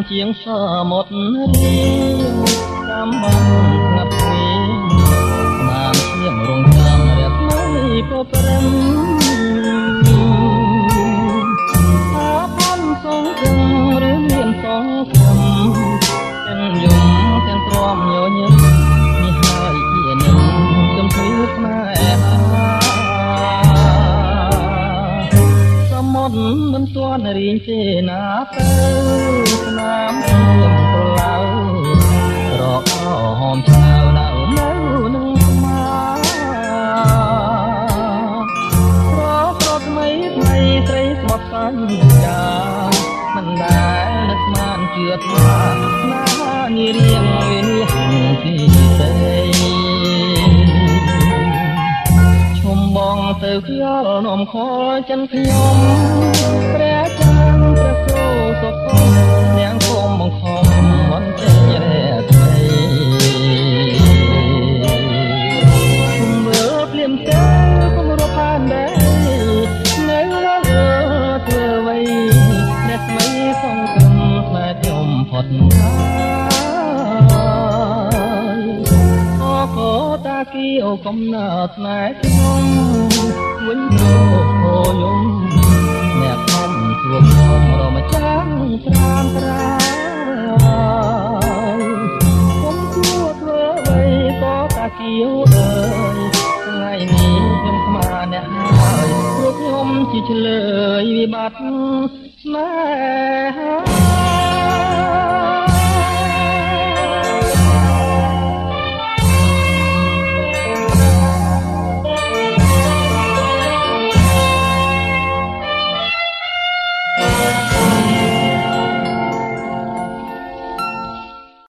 ជាងសមុទ្ររៀងតាមបានស្ងាត់ស្ងៀមបានឈាមរងចាំរះថ្មីប្រព្រឹត្តថាផនសងគំឬមានសងគំទាំងយំទាំងទ្រាំញញឹមនេះហើយជានឹងចំធ្វើស្នេហាសមុទ្រមិនទាន់រៀងទេណាទៅស្នាមខ្ញុំប្រឡៅរកហមឆ្ងាវនៅនឹងស្មារកថ្មីថ្មីស្រីស្បត់សាញ់ចាមិនដែលនឹកស្មានជឿថាណានារៀងវិនិច្ឆ័យពីទេឈុំបងទៅខ្យល់នំខចិនខ្ញុំព្រះចានព្រះគ្រូសុខទាំងគុំបង្ខំមិនចេញរែថ្មីគុំមើលភ្លាមទៅគុំរកបានដែរនៅលើធ្វើអ្វីអ្នកស្មីសងគុំស្នេហ៍ខ្ញុំផុតអូតាគីអូកំណើតស្នេហ៍ខ្ញុំវិញទៅអូយំអ្នកខ្ញុំជួបខ្ញុំរមចាំងត្រាំត្រាខ្ញុំគួរធ្វើអ្វីក៏តាគីអូអើយថ្ងៃនេះខ្ញុំខ្មាស់អ្នកហើយព្រោះខ្ញុំជាឆ្លើយវិបត្តិស្នេហា